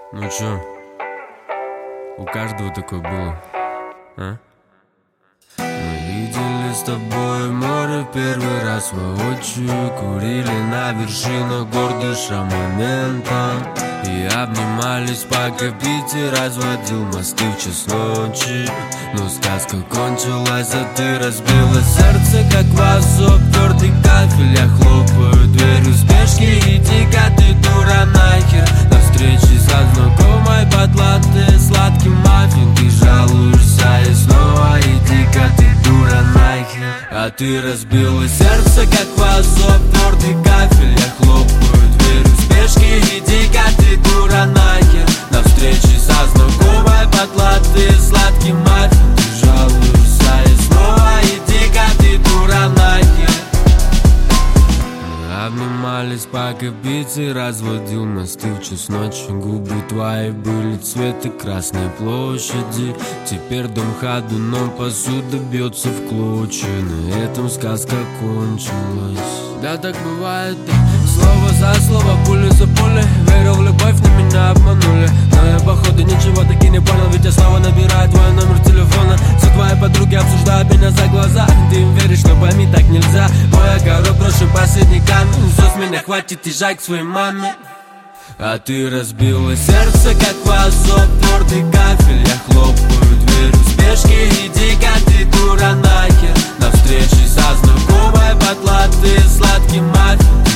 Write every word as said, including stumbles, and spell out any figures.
Ну чё, у каждого такое было, а? Мы видели с тобой море первый раз воочию, курили на вершинах гор, дыша моментом, и обнимались, пока Питер разводил мосты в час ночи. Но сказка кончилась, а ты разбила сердце, как вазу об твердый кафель. Я хлопаю дверью в спешке, иди-ка ты, дура, нахер. На встрече со знакомой под латте сладкий маффин. Ты жалуешься и снова иди-ка ты, дура, нахер. А ты разбила сердце, как вазу об твердый кафель. Я хлопаю дверью в спешке, иди-ка ты, дура, нахер. На встрече со знакомой под латте сладкий маффин. Ты жалуешься и снова иди-ка ты, дура, нахер. Мы обнимались, пока Питер разводил мосты в час ночи. Губы твои были цвета Красной площади. Теперь дом ходуном, посуда бьется в клочья. На этом сказка кончилась. Да, так бывает, да. Слово за слово, пуля за пулей. Верил в любовь, но меня обманули. Но я походу ничего таки не понял, ведь я снова набираю твой номер телефона. Все твои подруги обсуждают меня за глаза. Ты им веришь, но пойми, так нельзя. Мой огород брошен последний камень. Все с меня хватит, езжай к своей маме. А ты разбила сердце, как вазу об твердый кафель. Я хлопаю дверью в спешке, иди-ка ты, дура, нахер. На встрече со знакомой под латте сладкий маффин.